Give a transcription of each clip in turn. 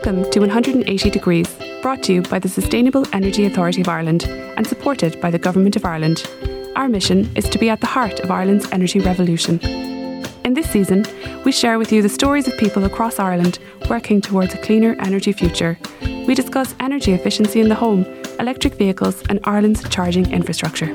Welcome to 180 Degrees, brought to you by the Sustainable Energy Authority of Ireland and supported by the Government of Ireland. Our mission is to be at the heart of Ireland's energy revolution. In this season, we share with you the stories of people across Ireland working towards a cleaner energy future. We discuss energy efficiency in the home, electric vehicles and Ireland's charging infrastructure.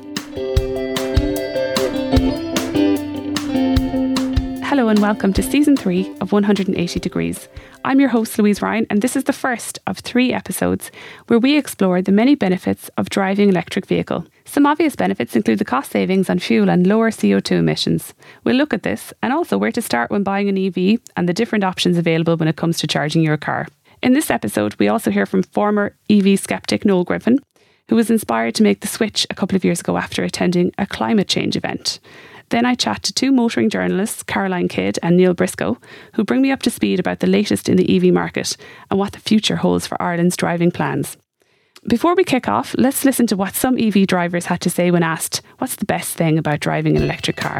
Hello and welcome to Season 3 of 180 Degrees. I'm your host Louise Ryan and this is the first of 3 episodes where we explore the many benefits of driving an electric vehicle. Some obvious benefits include the cost savings on fuel and lower CO2 emissions. We'll look at this and also where to start when buying an EV and the different options available when it comes to charging your car. In this episode, we also hear from former EV skeptic Noel Griffin, who was inspired to make the switch a couple of years ago after attending a climate change event. Then I chat to 2 motoring journalists, Caroline Kidd and Neil Briscoe, who bring me up to speed about the latest in the EV market and what the future holds for Ireland's driving plans. Before we kick off, let's listen to what some EV drivers had to say when asked, what's the best thing about driving an electric car?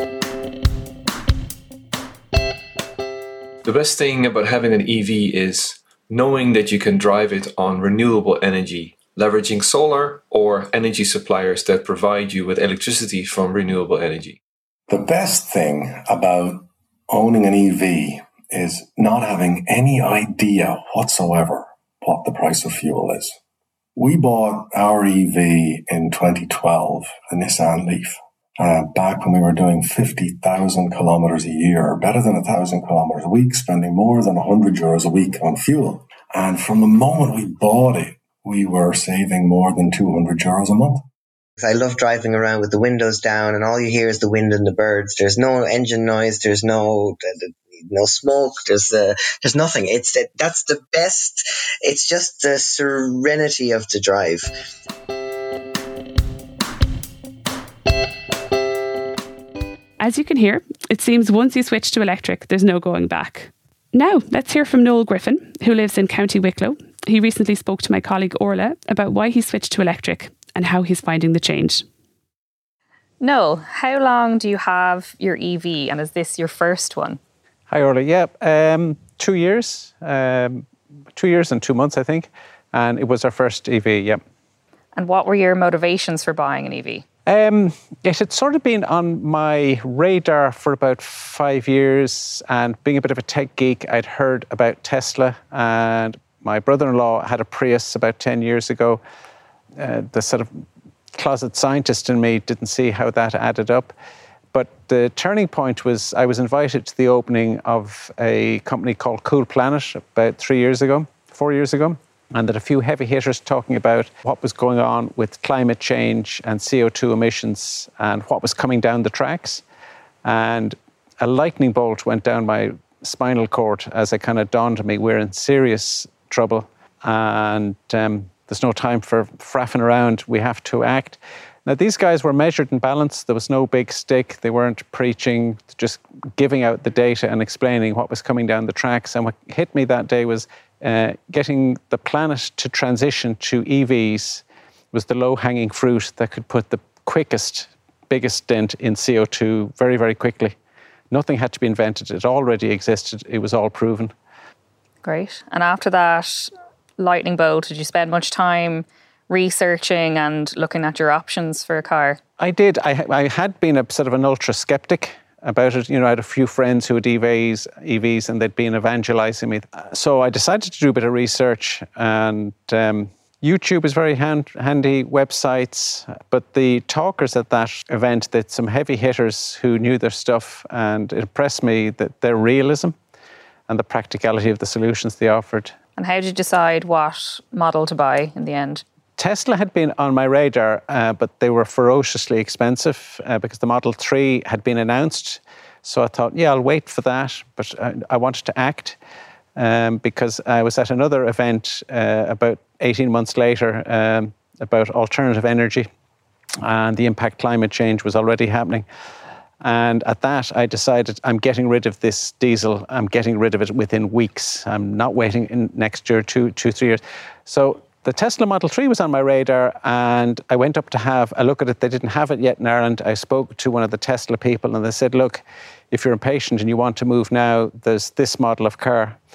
The best thing about having an EV is knowing that you can drive it on renewable energy, leveraging solar or energy suppliers that provide you with electricity from renewable energy. The best thing about owning an EV is not having any idea whatsoever what the price of fuel is. We bought our EV in 2012, a Nissan Leaf, back when we were doing 50,000 kilometres a year, better than 1,000 kilometres a week, spending more than €100 a week on fuel. And from the moment we bought it, we were saving more than €200 a month. I love driving around with the windows down and all you hear is the wind and the birds. There's no engine noise. There's no smoke. There's nothing. That's the best. It's just the serenity of the drive. As you can hear, it seems once you switch to electric, there's no going back. Now, let's hear from Noel Griffin, who lives in County Wicklow. He recently spoke to my colleague Orla about why he switched to electric and how he's finding the change. Noel, how long do you have your EV and is this your first one? Hi Orla, 2 years, 2 years and 2 months I think, and it was our first EV, And what were your motivations for buying an EV? It had sort of been on my radar for about 5 years, and being a bit of a tech geek, I'd heard about Tesla, and my brother-in-law had a Prius about 10 years ago. The sort of closet scientist in me didn't see how that added up. But the turning point was I was invited to the opening of a company called Cool Planet about 4 years ago, and that a few heavy hitters talking about what was going on with climate change and CO2 emissions and what was coming down the tracks. And a lightning bolt went down my spinal cord as it kind of dawned on me, we're in serious trouble and there's no time for faffing around, we have to act. Now these guys were measured and balanced, there was no big stick, they weren't preaching, just giving out the data and explaining what was coming down the tracks. And what hit me that day was getting the planet to transition to EVs was the low-hanging fruit that could put the quickest, biggest dent in CO2 very, very quickly. Nothing had to be invented, it already existed, it was all proven. Great. And after that lightning bolt, did you spend much time researching and looking at your options for a car? I did. I had been a sort of an ultra skeptic about it. You know, I had a few friends who had EVs and they'd been evangelizing me. So I decided to do a bit of research, and YouTube is very handy, websites. But the talkers at that event, that some heavy hitters who knew their stuff, and it impressed me that their realism and the practicality of the solutions they offered. And how did you decide what model to buy in the end? Tesla had been on my radar, but they were ferociously expensive because the Model 3 had been announced. So I thought, I'll wait for that. But I wanted to act because I was at another event about 18 months later about alternative energy, and the impact climate change was already happening. And at that, I decided I'm getting rid of this diesel. I'm getting rid of it within weeks. I'm not waiting in next year, 3 years. So the Tesla Model 3 was on my radar, and I went up to have a look at it. They didn't have it yet in Ireland. I spoke to one of the Tesla people, and they said, look, if you're impatient and you want to move now, there's this model of car,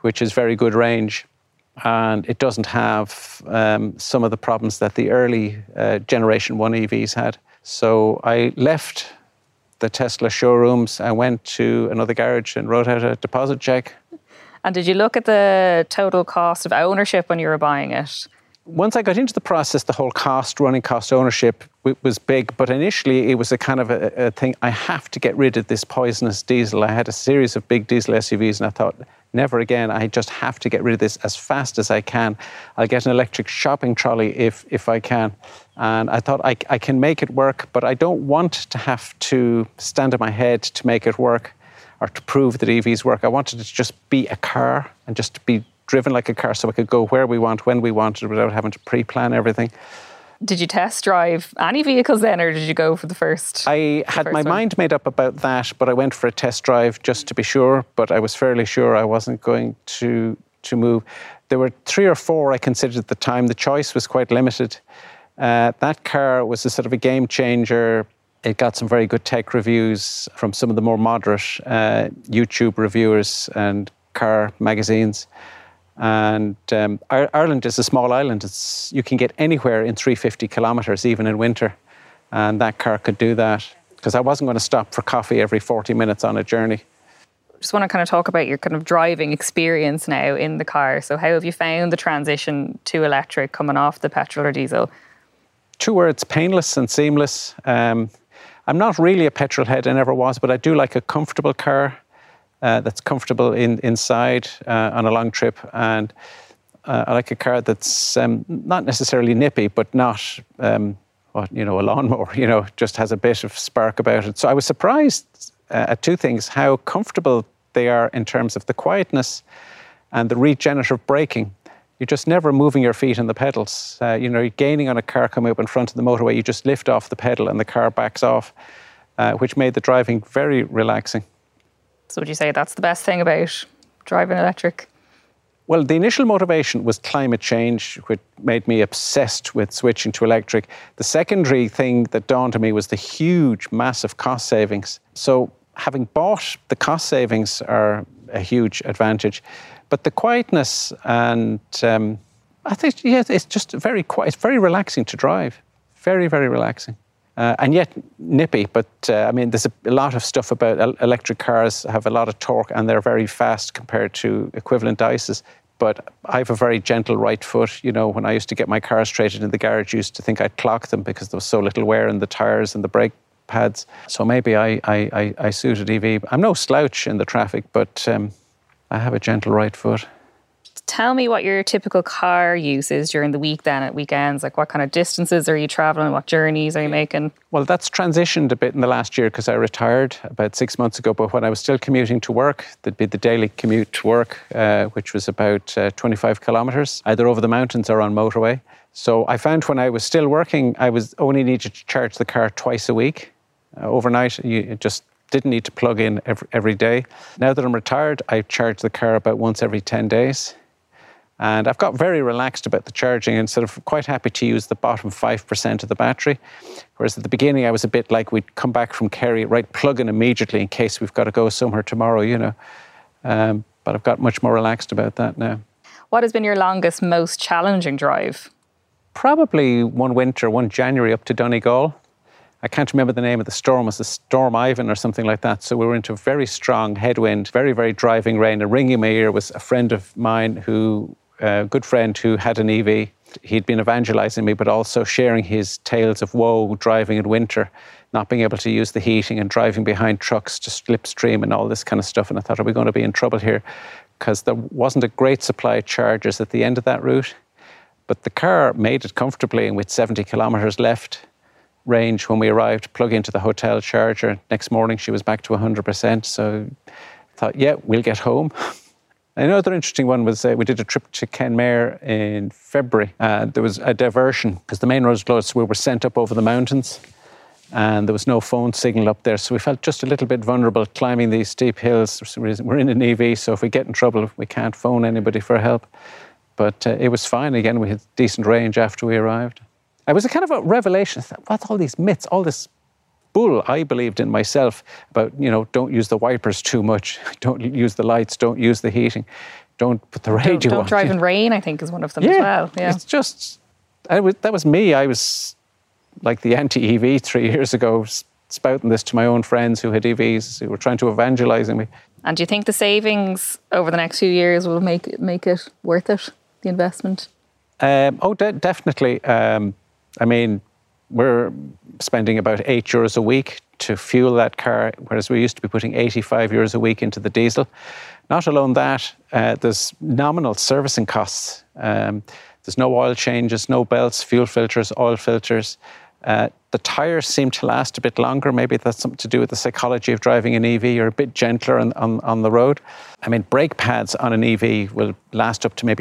which is very good range. And it doesn't have some of the problems that the early Generation 1 EVs had. So I left the Tesla showrooms. I went to another garage and wrote out a deposit check. And did you look at the total cost of ownership when you were buying it? Once I got into the process, the whole running cost, ownership was big. But initially, it was a kind of a thing. I have to get rid of this poisonous diesel. I had a series of big diesel SUVs, and I thought, never again. I just have to get rid of this as fast as I can. I'll get an electric shopping trolley if I can. And I thought I can make it work, but I don't want to have to stand on my head to make it work or to prove that EVs work. I wanted it to just be a car and just to be driven like a car so I could go where we want, when we wanted, without having to pre-plan everything. Did you test drive any vehicles then, or did you go for the first? I had my mind made up about that, but I went for a test drive just to be sure, but I was fairly sure I wasn't going to move. There were 3 or 4 I considered at the time. The choice was quite limited. That car was a sort of a game changer. It got some very good tech reviews from some of the more moderate YouTube reviewers and car magazines. And Ireland is a small island. You can get anywhere in 350 kilometres, even in winter. And that car could do that, because I wasn't going to stop for coffee every 40 minutes on a journey. Just want to kind of talk about your kind of driving experience now in the car. So how have you found the transition to electric coming off the petrol or diesel? 2 words: painless and seamless. I'm not really a petrol head, I never was, but I do like a comfortable car. That's comfortable inside on a long trip, and I like a car that's not necessarily nippy, but not a lawnmower. Just has a bit of spark about it. So I was surprised at 2 things: how comfortable they are in terms of the quietness and the regenerative braking. You're just never moving your feet on the pedals. You're gaining on a car coming up in front of the motorway. You just lift off the pedal and the car backs off, which made the driving very relaxing. So would you say that's the best thing about driving electric? Well, the initial motivation was climate change, which made me obsessed with switching to electric. The secondary thing that dawned on me was the huge, massive cost savings. So having bought, the cost savings are a huge advantage. But the quietness and I think, it's just very quiet. It's very relaxing to drive. Very, very relaxing. And yet nippy, but there's a lot of stuff about electric cars have a lot of torque and they're very fast compared to equivalent ICEs. But I have a very gentle right foot. When I used to get my cars traded in the garage, I used to think I'd clock them because there was so little wear in the tyres and the brake pads. So maybe I suited EV. I'm no slouch in the traffic, but I have a gentle right foot. Tell me what your typical car use is during the week then, at weekends. Like, what kind of distances are you travelling? What journeys are you making? Well, that's transitioned a bit in the last year because I retired about 6 months ago. But when I was still commuting to work, there'd be the daily commute to work, which was about 25 kilometres, either over the mountains or on motorway. So I found when I was still working, I was only needed to charge the car twice a week. Overnight, you just didn't need to plug in every day. Now that I'm retired, I charge the car about once every 10 days. And I've got very relaxed about the charging and sort of quite happy to use the bottom 5% of the battery. Whereas at the beginning, I was a bit like we'd come back from Kerry, right, plug in immediately in case we've got to go somewhere tomorrow, But I've got much more relaxed about that now. What has been your longest, most challenging drive? Probably one January up to Donegal. I can't remember the name of the storm. It was the Storm Ivan or something like that. So we were into a very strong headwind, very, very driving rain. And ringing my ear was a friend of mine a good friend who had an EV. He'd been evangelizing me, but also sharing his tales of woe driving in winter, not being able to use the heating and driving behind trucks to slipstream and all this kind of stuff. And I thought, are we going to be in trouble here? Because there wasn't a great supply of chargers at the end of that route. But the car made it comfortably, and with 70 kilometres left range when we arrived, plug into the hotel charger. Next morning, she was back to 100%. So I thought, yeah, we'll get home. Another interesting one was we did a trip to Kenmare in February. There was a diversion because the main road was closed, so we were sent up over the mountains and there was no phone signal up there. So we felt just a little bit vulnerable climbing these steep hills. We're in an EV, so if we get in trouble, we can't phone anybody for help. But it was fine. Again, we had decent range after we arrived. It was a kind of a revelation. What's all these myths, all this bull I believed in myself about, don't use the wipers too much, don't use the lights, don't use the heating. don't put the radio on. Don't drive in rain, I think, is one of them as well. Yeah, it's just, that was me. I was like the anti-EV 3 years ago, spouting this to my own friends who had EVs, who were trying to evangelize me. And do you think the savings over the next few years will make it worth it, the investment? Definitely. I mean, we're spending about €8 a week to fuel that car, whereas we used to be putting €85 a week into the diesel. Not alone that, there's nominal servicing costs. There's no oil changes, no belts, fuel filters, oil filters. The tyres seem to last a bit longer. Maybe that's something to do with the psychology of driving an EV. You're a bit gentler on the road. I mean, brake pads on an EV will last up to maybe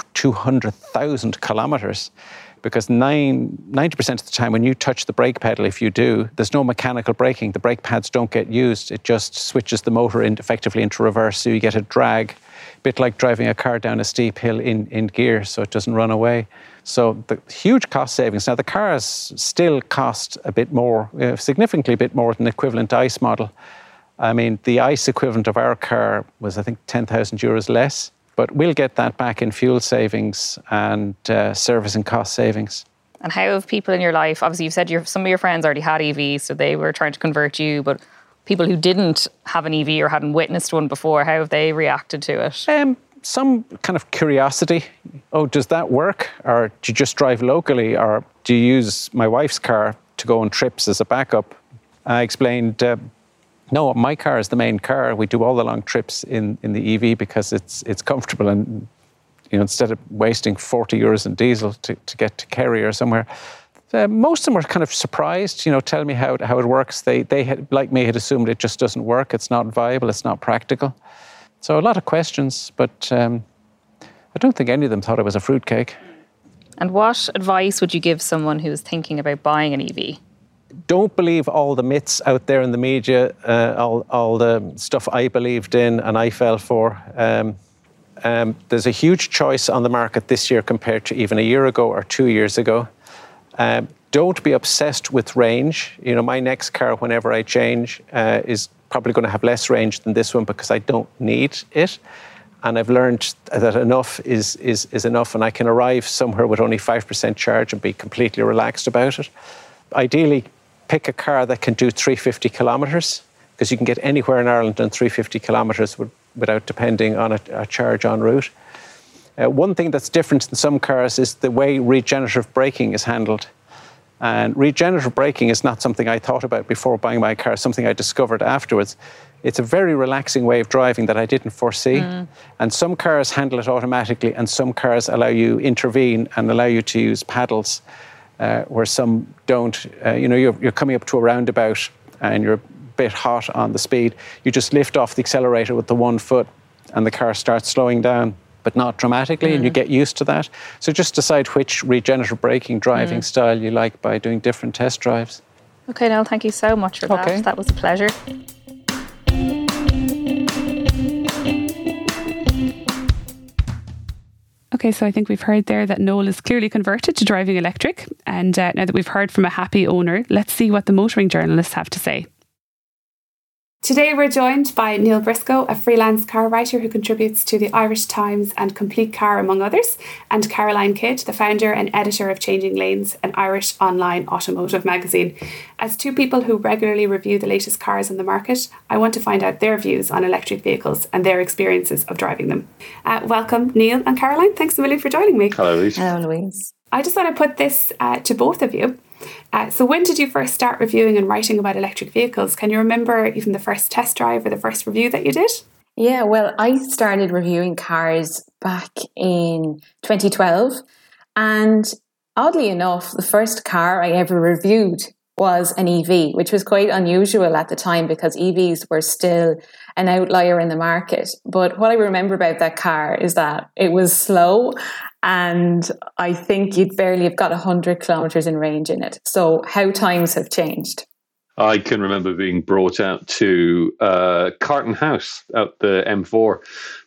200,000 kilometres, because 90% of the time when you touch the brake pedal, if you do, there's no mechanical braking. The brake pads don't get used. It just switches the motor effectively into reverse, so you get a drag, a bit like driving a car down a steep hill in gear, so it doesn't run away. So the huge cost savings. Now, the cars still cost a bit more, significantly a bit more than the equivalent ICE model. I mean, the ICE equivalent of our car was, I think, €10,000 less. But we'll get that back in fuel savings and servicing cost savings. And how have people in your life, obviously you've said some of your friends already had EVs, so they were trying to convert you, but people who didn't have an EV or hadn't witnessed one before, how have they reacted to it? Some kind of curiosity. Oh, does that work? Or do you just drive locally? Or do you use my wife's car to go on trips as a backup? I explained, no, my car is the main car. We do all the long trips in the EV because it's comfortable, and instead of wasting €40 in diesel to get to Kerry or somewhere. Most of them were kind of surprised, tell me how it works. They had, like me, had assumed it just doesn't work. It's not viable. It's not practical. So a lot of questions, but I don't think any of them thought it was a fruitcake. And what advice would you give someone who's thinking about buying an EV? Don't believe all the myths out there in the media, all the stuff I believed in and I fell for. There's a huge choice on the market this year compared to even a year ago or 2 years ago. Don't be obsessed with range. My next car, whenever I change, is probably going to have less range than this one because I don't need it. And I've learned that enough is enough, and I can arrive somewhere with only 5% charge and be completely relaxed about it. Ideally, pick a car that can do 350 kilometres, because you can get anywhere in Ireland on 350 kilometres without depending on a charge en route. One thing that's different in some cars is the way regenerative braking is handled. And regenerative braking is not something I thought about before buying my car, something I discovered afterwards. It's a very relaxing way of driving that I didn't foresee. And some cars handle it automatically, and some cars allow you intervene and allow you to use paddles, where some don't. You're coming up to a roundabout and you're a bit hot on the speed. You just lift off the accelerator with the 1 foot and the car starts slowing down, but not dramatically, and you get used to that. So just decide which regenerative braking driving style you like by doing different test drives. Okay, Niall, thank you so much for that. That was a pleasure. Okay, so I think we've heard there that Noel is clearly converted to driving electric. And now that we've heard from a happy owner, let's see what the motoring journalists have to say. Today we're joined by Neil Briscoe, a freelance car writer who contributes to the Irish Times and Complete Car, among others, and Caroline Kidd, the founder and editor of Changing Lanes, an Irish online automotive magazine. As two people who regularly review the latest cars on the market, I want to find out their views on electric vehicles and their experiences of driving them. Welcome, Neil and Caroline. Thanks a million for joining me. Hello, Louise. Hello, Louise. I just want to put this to both of you. So when did you first start reviewing and writing about electric vehicles? Can you remember even the first test drive or the first review that you did? Yeah, well, I started reviewing cars back in 2012. And oddly enough, the first car I ever reviewed was an EV, which was quite unusual at the time because EVs were still an outlier in the market. But what I remember about that car is that it was slow, and I think you'd barely have got 100 kilometres in range in it. So how times have changed. I can remember being brought out to Carton House out the M4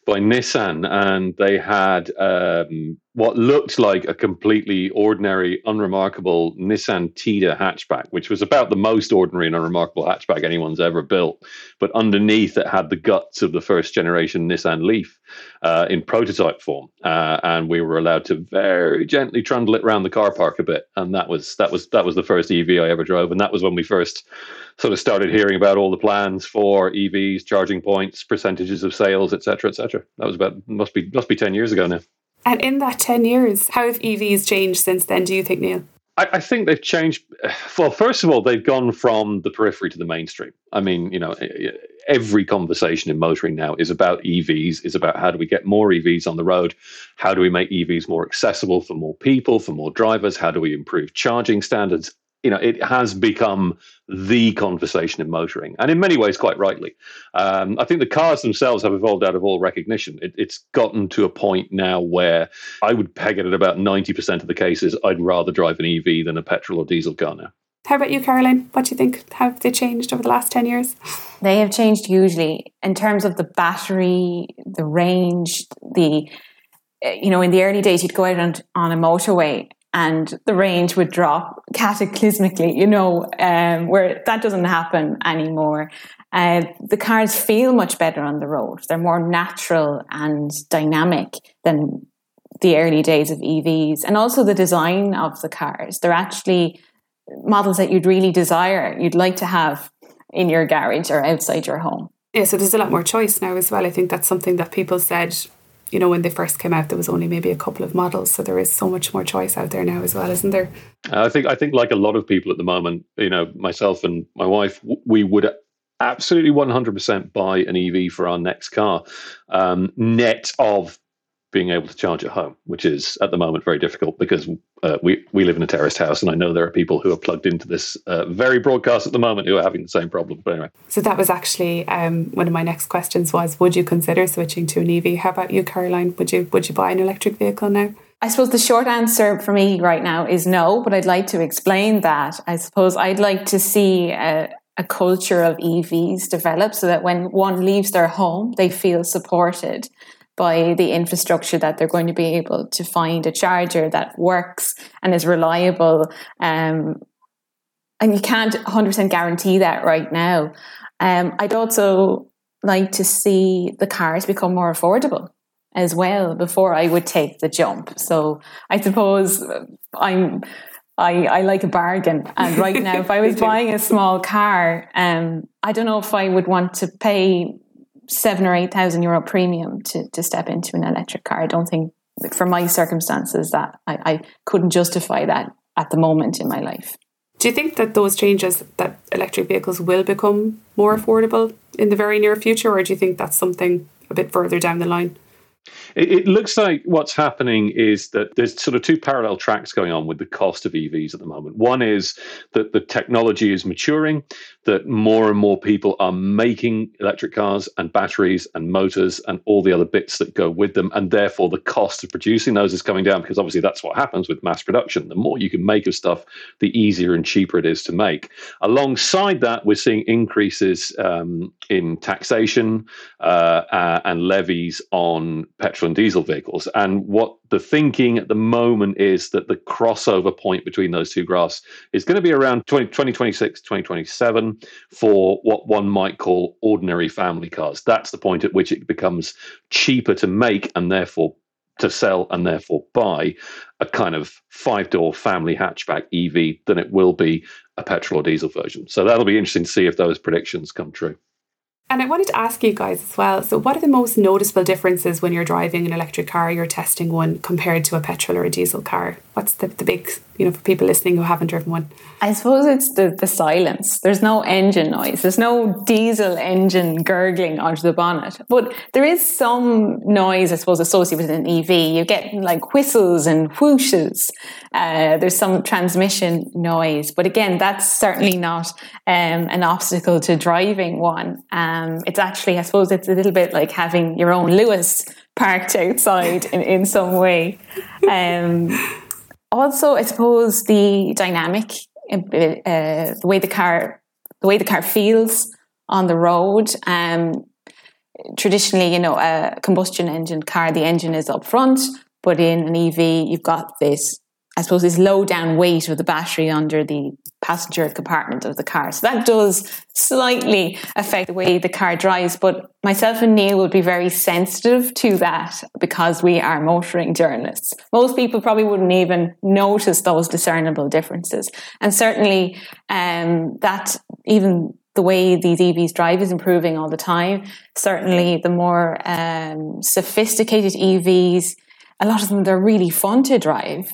by Nissan, and they had what looked like a completely ordinary, unremarkable Nissan Tida hatchback, which was about the most ordinary and unremarkable hatchback anyone's ever built. But underneath it had the guts of the first generation Nissan Leaf in prototype form, and we were allowed to very gently trundle it around the car park a bit. And that was the first EV I ever drove, and that was when we first sort of started hearing about all the plans for EVs, charging points, percentages of sales, etc., etc. That was must be 10 years ago now. And in that 10 years, how have EVs changed since then, do you think, Neil? I think they've changed. Well, first of all, they've gone from the periphery to the mainstream. I mean, every conversation in motoring now is about EVs, is about how do we get more EVs on the road? How do we make EVs more accessible for more people, for more drivers? How do we improve charging standards? It has become the conversation in motoring, and in many ways, quite rightly. I think the cars themselves have evolved out of all recognition. It's gotten to a point now where I would peg it at about 90% of the cases, I'd rather drive an EV than a petrol or diesel car now. How about you, Caroline? What do you think? How have they changed over the last 10 years? They have changed hugely in terms of the battery, the range, in the early days, you'd go out on a motorway and the range would drop cataclysmically, where that doesn't happen anymore. The cars feel much better on the road. They're more natural and dynamic than the early days of EVs. And also the design of the cars. They're actually models that you'd really desire, you'd like to have in your garage or outside your home. Yeah, so there's a lot more choice now as well. I think that's something that people said, when they first came out, there was only maybe a couple of models. So there is so much more choice out there now as well, isn't there? I think like a lot of people at the moment, myself and my wife, we would absolutely 100% buy an EV for our next car, net of being able to charge at home, which is at the moment very difficult because we live in a terraced house, and I know there are people who are plugged into this very broadcast at the moment who are having the same problem. But anyway. So that was actually one of my next questions was, would you consider switching to an EV? How about you, Caroline? Would you buy an electric vehicle now? I suppose the short answer for me right now is no, but I'd like to explain that. I suppose I'd like to see a culture of EVs develop so that when one leaves their home, they feel supported by the infrastructure, that they're going to be able to find a charger that works and is reliable. And you can't 100% guarantee that right now. I'd also like to see the cars become more affordable as well before I would take the jump. So I suppose I like a bargain. And right now, if I was buying a small car, I don't know if I would want to pay €7,000 or €8,000 premium to step into an electric car. I don't think, for my circumstances, that I couldn't justify that at the moment in my life. Do you think that those changes, that electric vehicles will become more affordable in the very near future, or do you think that's something a bit further down the line? It looks like what's happening is that there's sort of two parallel tracks going on with the cost of EVs at the moment. One is that the technology is maturing, that more and more people are making electric cars and batteries and motors and all the other bits that go with them. And therefore, the cost of producing those is coming down, because obviously that's what happens with mass production. The more you can make of stuff, the easier and cheaper it is to make. Alongside that, we're seeing increases in taxation and levies on petrol and diesel vehicles. And what the thinking at the moment is that the crossover point between those two graphs is going to be around 2026, 2027 for what one might call ordinary family cars. That's the point at which it becomes cheaper to make and therefore to sell and therefore buy a kind of 5-door family hatchback EV than it will be a petrol or diesel version. So that'll be interesting to see if those predictions come true. And I wanted to ask you guys as well, so what are the most noticeable differences when you're driving an electric car, you're testing one, compared to a petrol or a diesel car? What's the big, for people listening who haven't driven one? I suppose it's the silence. There's no engine noise. There's no diesel engine gurgling onto the bonnet. But there is some noise, I suppose, associated with an EV. You get like whistles and whooshes. There's some transmission noise. But again, that's certainly not an obstacle to driving one. It's actually, I suppose, it's a little bit like having your own Lewis parked outside in some way. Also, I suppose the dynamic, the way the car feels on the road. traditionally, a combustion engine car, the engine is up front, but in an EV, you've got this, I suppose, this low down weight of the battery under the passenger compartment of the car. So that does slightly affect the way the car drives. But myself and Neil will be very sensitive to that because we are motoring journalists. Most people probably wouldn't even notice those discernible differences. And certainly that even the way these EVs drive is improving all the time. Certainly the more sophisticated EVs, a lot of them, they're really fun to drive.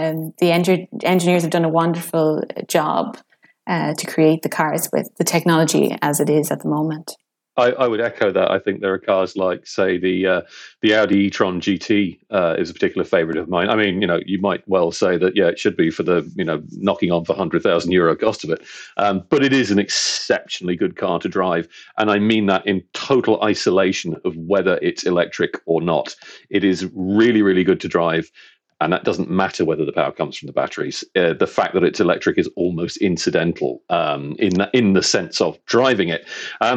The engineers have done a wonderful job to create the cars with the technology as it is at the moment. I would echo that. I think there are cars like, say, the Audi e-tron GT is a particular favourite of mine. I mean, you might well say that, it should be for the, knocking on for €100,000 cost of it. But it is an exceptionally good car to drive. And I mean that in total isolation of whether it's electric or not. It is really, really good to drive. And that doesn't matter whether the power comes from the batteries. The fact that it's electric is almost incidental in the sense of driving it.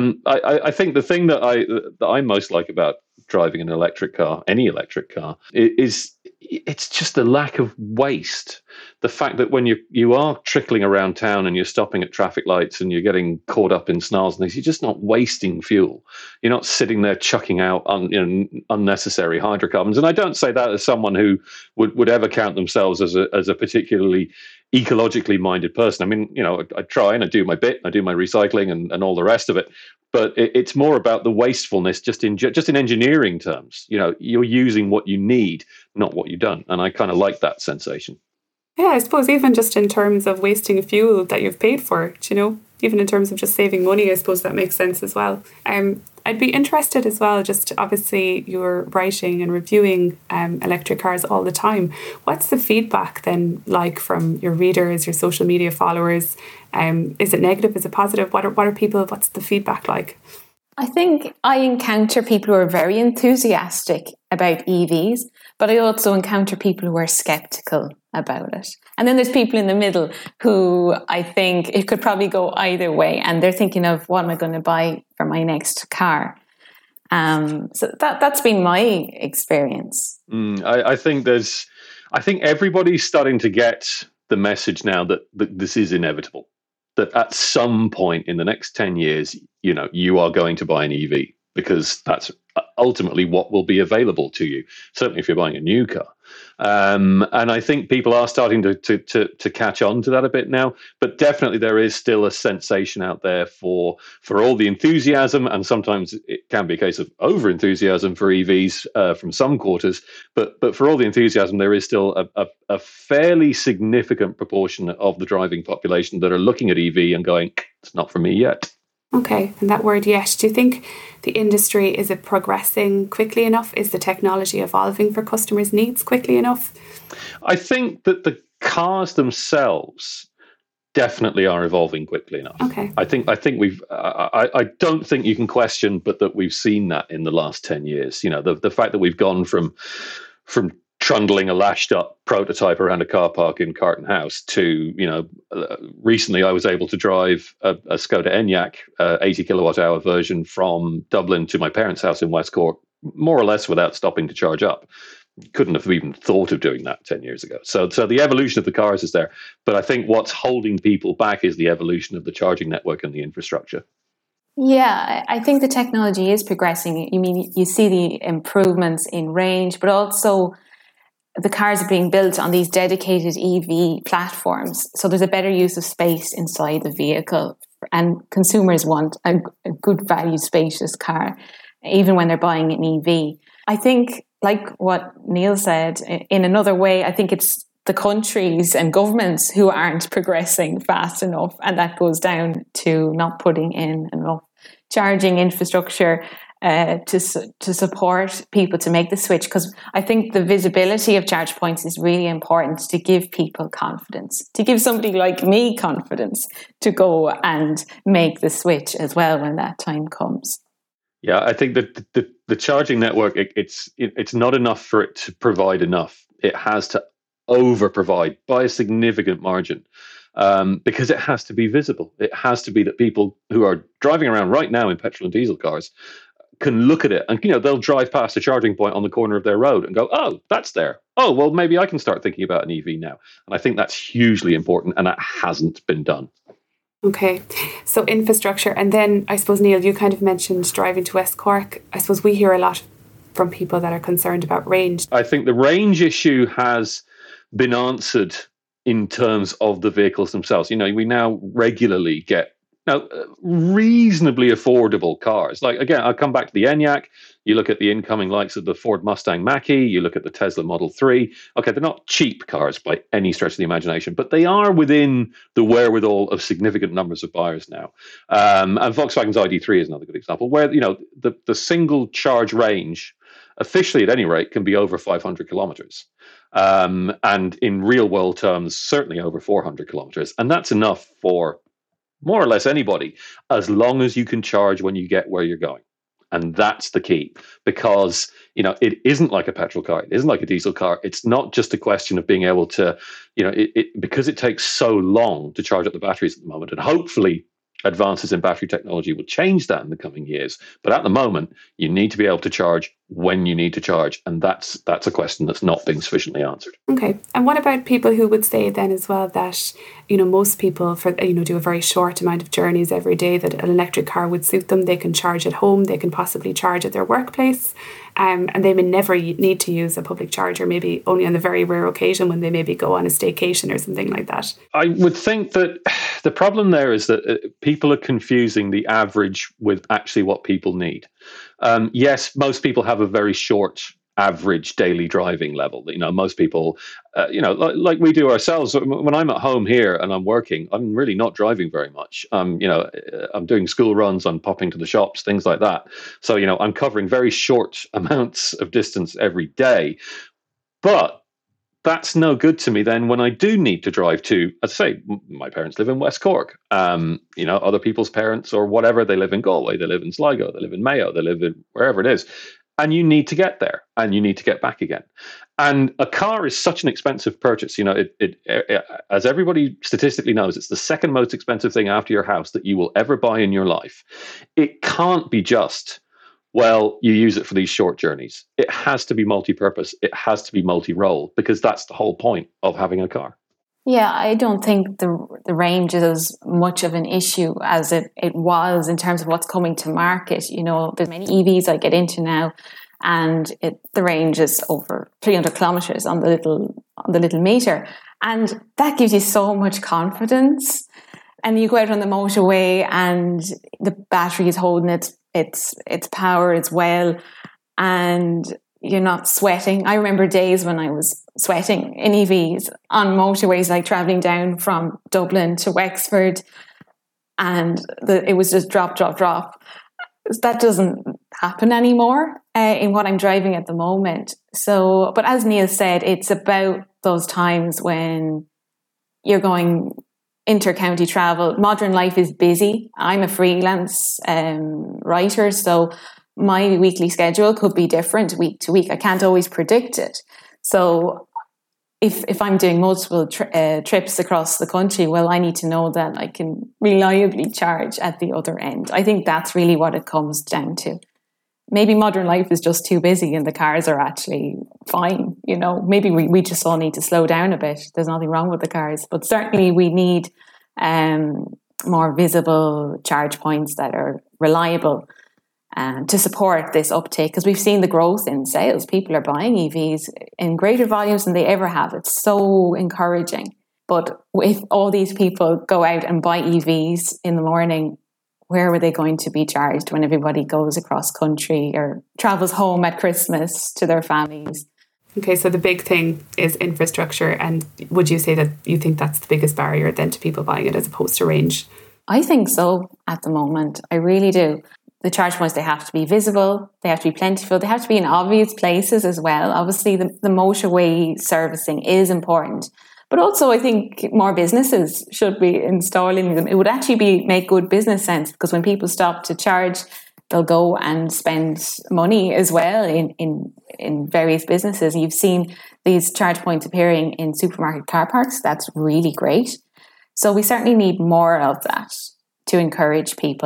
I think the thing that I most like about driving an electric car, any electric car, is it's just the lack of waste. The fact that when you are trickling around town and you're stopping at traffic lights and you're getting caught up in snarls and things, you're just not wasting fuel. You're not sitting there chucking out unnecessary hydrocarbons. And I don't say that as someone who would ever count themselves as a particularly ecologically minded person. I mean, I try and I do my bit, I do my recycling and all the rest of it. But it's more about the wastefulness just in engineering terms. You're using what you need, not what you don't. And I kind of like that sensation. Yeah, I suppose even just in terms of wasting fuel that you've paid for, even in terms of just saving money, I suppose that makes sense as well. I'd be interested as well, just obviously you're writing and reviewing electric cars all the time. What's the feedback then like from your readers, your social media followers? Is it negative? Is it positive? What's the feedback like? I think I encounter people who are very enthusiastic about EVs, but I also encounter people who are skeptical about it. And then there's people in the middle who I think it could probably go either way, and they're thinking of what am I going to buy for my next car. So that's been my experience. I think everybody's starting to get the message now that this is inevitable. That at some point in the next 10 years, you are going to buy an EV because that's ultimately what will be available to you, certainly if you're buying a new car. And I think people are starting to catch on to that a bit now, but definitely there is still a sensation out there for all the enthusiasm, and sometimes it can be a case of over-enthusiasm for EVs from some quarters, but for all the enthusiasm, there is still a fairly significant proportion of the driving population that are looking at EV and going, it's not for me yet. Okay, and that word yet, do you think the industry, is it progressing quickly enough? Is the technology evolving for customers' needs quickly enough? I think that the cars themselves definitely are evolving quickly enough. Okay. I think we've. I don't think you can question, but that we've seen that in the last 10 years. The fact that we've gone from trundling a lashed up prototype around a car park in Carton House to, recently I was able to drive a Skoda Enyaq 80 kilowatt hour version from Dublin to my parents' house in West Cork, more or less without stopping to charge up. Couldn't have even thought of doing that 10 years ago. So the evolution of the cars is there. But I think what's holding people back is the evolution of the charging network and the infrastructure. Yeah, I think the technology is progressing. You see the improvements in range, but also the cars are being built on these dedicated EV platforms. So there's a better use of space inside the vehicle, and consumers want a good value, spacious car, even when they're buying an EV. I think, like what Neil said, in another way, I think it's the countries and governments who aren't progressing fast enough, and that goes down to not putting in enough charging infrastructure to support people to make the switch, because I think the visibility of charge points is really important to give people confidence, to give somebody like me confidence to go and make the switch as well when that time comes. Yeah, I think that the charging network, it's not enough for it to provide enough. It has to over provide by a significant margin. Because it has to be visible. It has to be that people who are driving around right now in petrol and diesel cars can look at it and, they'll drive past a charging point on the corner of their road and go, oh, that's there. Oh, well, maybe I can start thinking about an EV now. And I think that's hugely important, and that hasn't been done. Okay, so infrastructure. And then I suppose, Neil, you kind of mentioned driving to West Cork. I suppose we hear a lot from people that are concerned about range. I think the range issue has been answered in terms of the vehicles themselves. We now regularly get reasonably affordable cars. Like, again, I'll come back to the Enyaq. You look at the incoming likes of the Ford Mustang Mach-E, you look at the Tesla Model 3. Okay, they're not cheap cars by any stretch of the imagination, but they are within the wherewithal of significant numbers of buyers now. And Volkswagen's ID3 is another good example, where, the single charge range, officially at any rate, can be over 500 kilometers. And in real world terms, certainly over 400 kilometers. And that's enough for more or less anybody, as long as you can charge when you get where you're going. And that's the key, because, it isn't like a petrol car. It isn't like a diesel car. It's not just a question of being able to, because it takes so long to charge up the batteries at the moment. And hopefully advances in battery technology will change that in the coming years. But at the moment, you need to be able to charge when you need to charge. And that's a question that's not being sufficiently answered. Okay. And what about people who would say then as well that, most people do a very short amount of journeys every day, that an electric car would suit them. They can charge at home. They can possibly charge at their workplace. And they may never need to use a public charger, maybe only on the very rare occasion when they maybe go on a staycation or something like that. I would think that the problem there is that people are confusing the average with actually what people need. Yes, most people have a very short average daily driving level. Most people, like we do ourselves. When I'm at home here and I'm working, I'm really not driving very much. I'm doing school runs, I'm popping to the shops, things like that. So, I'm covering very short amounts of distance every day. But that's no good to me then when I do need to drive to, as I say, my parents live in West Cork. Other people's parents or whatever, they live in Galway, they live in Sligo, they live in Mayo, they live in wherever it is. And you need to get there and you need to get back again. And a car is such an expensive purchase. It, as everybody statistically knows, it's the second most expensive thing after your house that you will ever buy in your life. It can't be just, well, you use it for these short journeys. It has to be multi-purpose. It has to be multi-role, because that's the whole point of having a car. Yeah, I don't think the range is as much of an issue as it was in terms of what's coming to market. There's many EVs I get into now, and the range is over 300 kilometers on the little meter, and that gives you so much confidence. And you go out on the motorway, and the battery is holding its power as well, and you're not sweating. I remember days when I was sweating in EVs on motorways, like travelling down from Dublin to Wexford, and it was just drop, drop, drop. That doesn't happen anymore in what I'm driving at the moment. So, but as Neil said, it's about those times when you're going inter-county travel. Modern life is busy. I'm a freelance writer, so my weekly schedule could be different week to week. I can't always predict it. So if I'm doing multiple trips across the country, well, I need to know that I can reliably charge at the other end. I think that's really what it comes down to. Maybe modern life is just too busy and the cars are actually fine. Maybe we just all need to slow down a bit. There's nothing wrong with the cars, but certainly we need more visible charge points that are reliable to support this uptake, because we've seen the growth in sales. People are buying EVs in greater volumes than they ever have. It's so encouraging. But if all these people go out and buy EVs in the morning, where were they going to be charged when everybody goes across country or travels home at Christmas to their families? Okay, so the big thing is infrastructure. And would you say that you think that's the biggest barrier then to people buying it as opposed to range? I think so at the moment. I really do. The charge points, they have to be visible, they have to be plentiful, they have to be in obvious places as well. Obviously, the motorway servicing is important. But also, I think more businesses should be installing them. It would actually make good business sense, because when people stop to charge, they'll go and spend money as well in various businesses. You've seen these charge points appearing in supermarket car parks. That's really great. So we certainly need more of that to encourage people.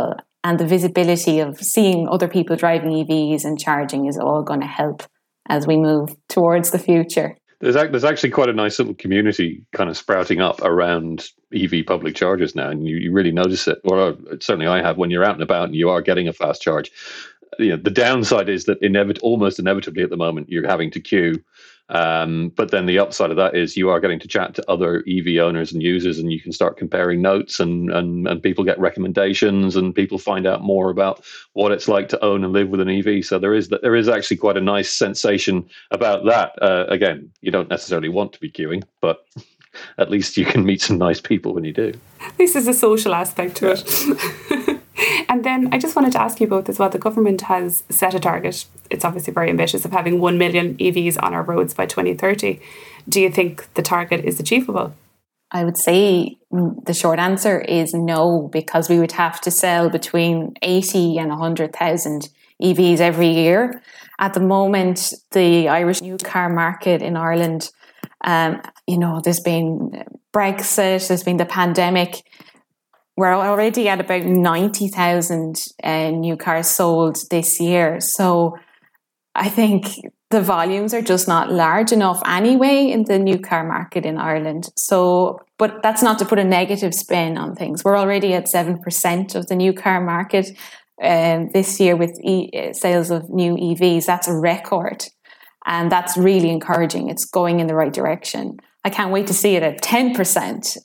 and the visibility of seeing other people driving EVs and charging is all going to help as we move towards the future. There's actually quite a nice little community kind of sprouting up around EV public chargers now, and you really notice it. Or certainly I have when you're out and about and you are getting a fast charge. The downside is that almost inevitably at the moment you're having to queue. But then the upside of that is you are getting to chat to other EV owners and users, and you can start comparing notes, and people get recommendations, and people find out more about what it's like to own and live with an EV. So there is actually quite a nice sensation about that. Again, you don't necessarily want to be queuing, but at least you can meet some nice people when you do. This is a social aspect to it. And then I just wanted to ask you both as well, the government has set a target, it's obviously very ambitious, of having 1 million EVs on our roads by 2030. Do you think the target is achievable? I would say the short answer is no, because we would have to sell between 80 and 100,000 EVs every year. At the moment, the Irish new car market in Ireland, there's been Brexit, there's been the pandemic. We're already at about 90,000 new cars sold this year. So I think the volumes are just not large enough anyway in the new car market in Ireland. So, but that's not to put a negative spin on things. We're already at 7% of the new car market this year with sales of new EVs. That's a record. And that's really encouraging. It's going in the right direction. I can't wait to see it at 10%.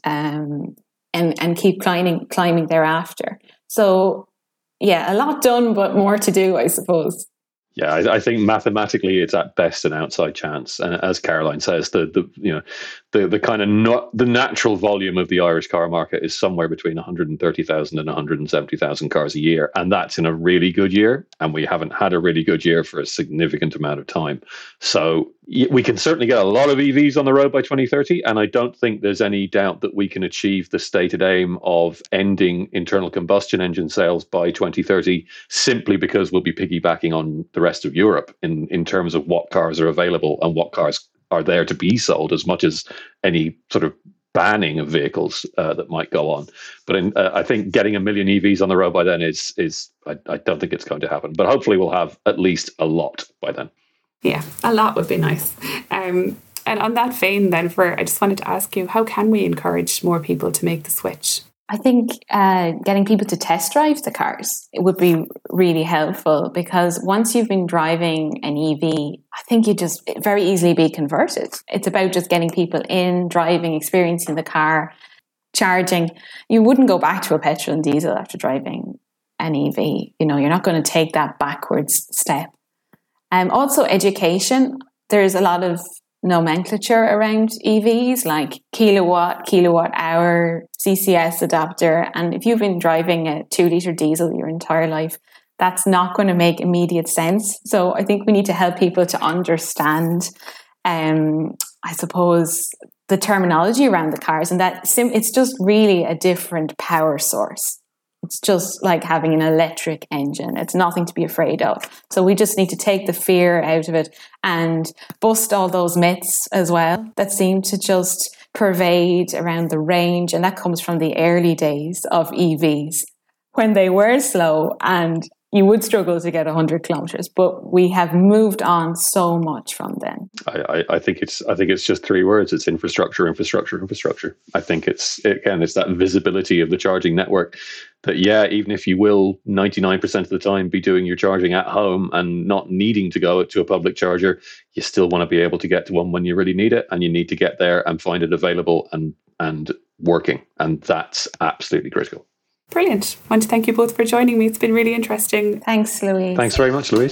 And keep climbing thereafter. So, yeah, a lot done, but more to do, I suppose. Yeah, I think mathematically it's at best an outside chance, and as Caroline says, the kind of the natural volume of the Irish car market is somewhere between 130,000 and 170,000 cars a year, and that's in a really good year. And we haven't had a really good year for a significant amount of time. So we can certainly get a lot of EVs on the road by 2030, and I don't think there's any doubt that we can achieve the stated aim of ending internal combustion engine sales by 2030, simply because we'll be piggybacking on the rest of Europe in terms of what cars are available and what cars are there to be sold, as much as any sort of banning of vehicles that might go on. But I think getting 1 million EVs on the road by then is I don't think it's going to happen. But hopefully we'll have at least a lot by then. Yeah, a lot would be nice. And on that vein then, I just wanted to ask you, how can we encourage more people to make the switch? I think getting people to test drive the cars, it would be really helpful, because once you've been driving an EV, I think you just very easily be converted. It's about just getting people in, driving, experiencing the car, charging. You wouldn't go back to a petrol and diesel after driving an EV. You're not going to take that backwards step. Also education. There's a lot of nomenclature around EVs, like kilowatt hour, CCS adapter. And if you've been driving a 2-litre diesel your entire life, that's not going to make immediate sense. So I think we need to help people to understand, I suppose, the terminology around the cars, and that it's just really a different power source. It's just like having an electric engine. It's nothing to be afraid of. So we just need to take the fear out of it and bust all those myths as well that seem to just pervade around the range. And that comes from the early days of EVs, when they were slow and you would struggle to get 100 kilometers, but we have moved on so much from then. I think it's just 3 words. It's infrastructure. I think it's that visibility of the charging network, that even if you will 99% of the time be doing your charging at home and not needing to go to a public charger, you still want to be able to get to one when you really need it, and you need to get there and find it available and working, and that's absolutely critical. Brilliant. I want to thank you both for joining me. It's been really interesting. Thanks, Louise. Thanks very much, Louise.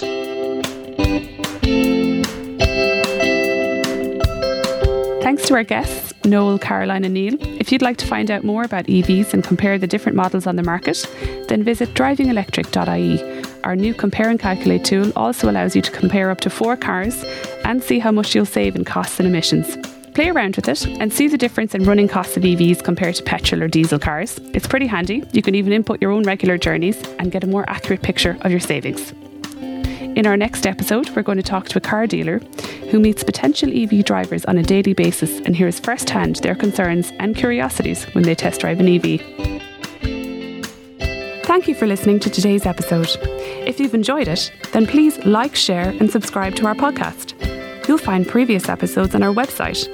Thanks to our guests, Noel, Caroline and Neil. If you'd like to find out more about EVs and compare the different models on the market, then visit drivingelectric.ie. Our new Compare and Calculate tool also allows you to compare up to 4 cars and see how much you'll save in costs and emissions. Play around with it and see the difference in running costs of EVs compared to petrol or diesel cars. It's pretty handy. You can even input your own regular journeys and get a more accurate picture of your savings. In our next episode, we're going to talk to a car dealer who meets potential EV drivers on a daily basis and hears firsthand their concerns and curiosities when they test drive an EV. Thank you for listening to today's episode. If you've enjoyed it, then please like, share and subscribe to our podcast. You'll find previous episodes on our website,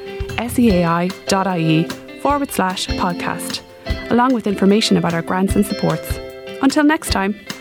seai.ie/podcast, along with information about our grants and supports. Until next time.